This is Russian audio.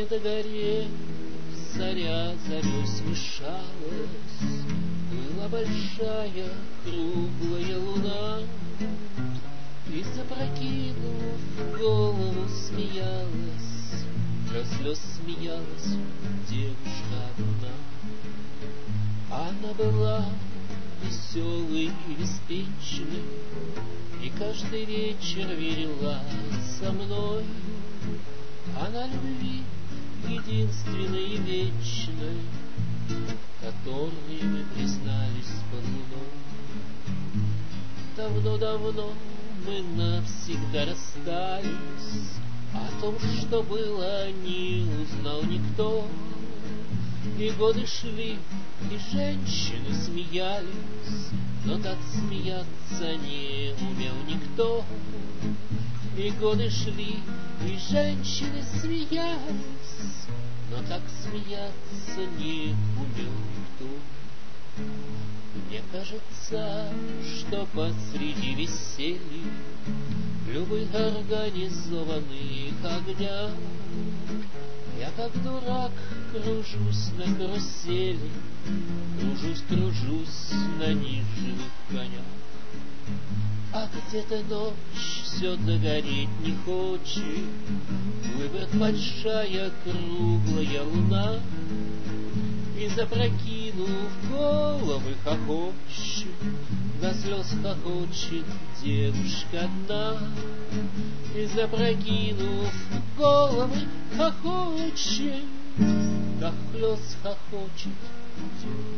на горе заря зарей смешалась, была большая круглая луна, и, запрокинув голову, смеялась, до слез смеялась девушка одна. Она была веселой и беспечной, и каждый вечер верила со мной. Она любви единственной и вечной, которой мы признались под луной. Давно-давно мы навсегда расстались, о том, что было, не узнал никто. И годы шли, и женщины смеялись, но так смеяться не умел никто. И годы шли, и женщины смеялись, но так смеяться не умел никто. Мне кажется, что посреди веселья, любых организованных огнях, я как дурак кружусь на карусели, кружусь на неживых конях. А где-то ночь все догореть не хочет, плывет большая круглая луна, и, запрокинув головы, хохочет, до слез хохочет девушка одна. И, запрокинув головы, хохочет, до слез хохочет девушка.